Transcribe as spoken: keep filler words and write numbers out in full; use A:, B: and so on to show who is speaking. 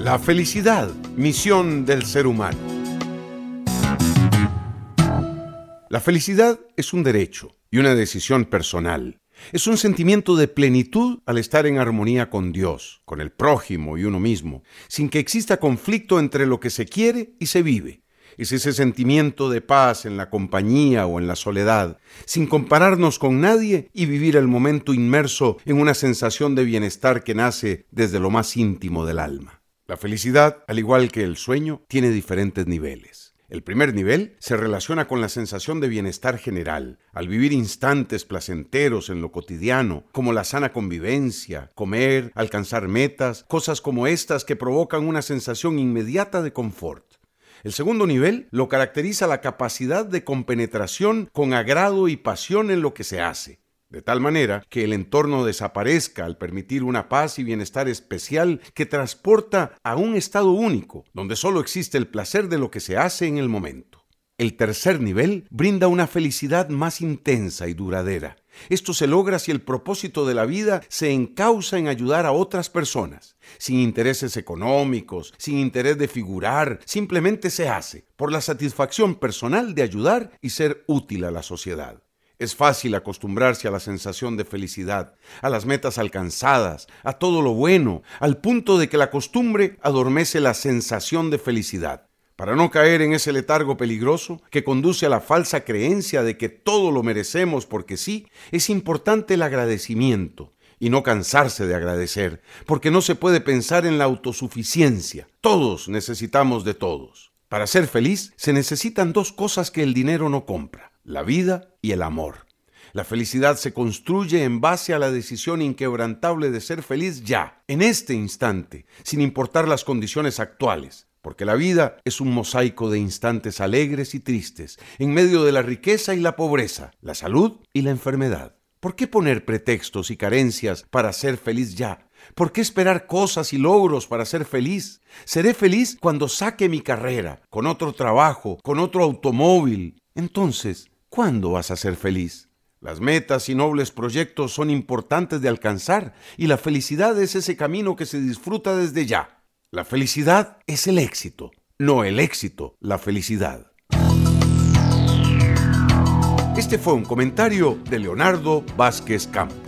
A: La felicidad, misión del ser humano. La felicidad es un derecho y una decisión personal. Es un sentimiento de plenitud al estar en armonía con Dios, con el prójimo y uno mismo, sin que exista conflicto entre lo que se quiere y se vive. Es ese sentimiento de paz en la compañía o en la soledad, sin compararnos con nadie y vivir el momento inmerso en una sensación de bienestar que nace desde lo más íntimo del alma. La felicidad, al igual que el sueño, tiene diferentes niveles. El primer nivel se relaciona con la sensación de bienestar general, al vivir instantes placenteros en lo cotidiano, como la sana convivencia, comer, alcanzar metas, cosas como estas que provocan una sensación inmediata de confort. El segundo nivel lo caracteriza la capacidad de compenetración con agrado y pasión en lo que se hace, de tal manera que el entorno desaparezca al permitir una paz y bienestar especial que transporta a un estado único, donde solo existe el placer de lo que se hace en el momento. El tercer nivel brinda una felicidad más intensa y duradera. Esto se logra si el propósito de la vida se encausa en ayudar a otras personas, sin intereses económicos, sin interés de figurar, simplemente se hace por la satisfacción personal de ayudar y ser útil a la sociedad. Es fácil acostumbrarse a la sensación de felicidad, a las metas alcanzadas, a todo lo bueno, al punto de que la costumbre adormece la sensación de felicidad. Para no caer en ese letargo peligroso que conduce a la falsa creencia de que todo lo merecemos porque sí, es importante el agradecimiento y no cansarse de agradecer, porque no se puede pensar en la autosuficiencia. Todos necesitamos de todos. Para ser feliz se necesitan dos cosas que el dinero no compra: la vida y el amor. La felicidad se construye en base a la decisión inquebrantable de ser feliz ya, en este instante, sin importar las condiciones actuales. Porque la vida es un mosaico de instantes alegres y tristes, en medio de la riqueza y la pobreza, la salud y la enfermedad. ¿Por qué poner pretextos y carencias para ser feliz ya? ¿Por qué esperar cosas y logros para ser feliz? Seré feliz cuando saque mi carrera, con otro trabajo, con otro automóvil. Entonces, ¿cuándo vas a ser feliz? Las metas y nobles proyectos son importantes de alcanzar, y la felicidad es ese camino que se disfruta desde ya. La felicidad es el éxito, no el éxito, la felicidad. Este fue un comentario de Leonardo Vázquez Campos.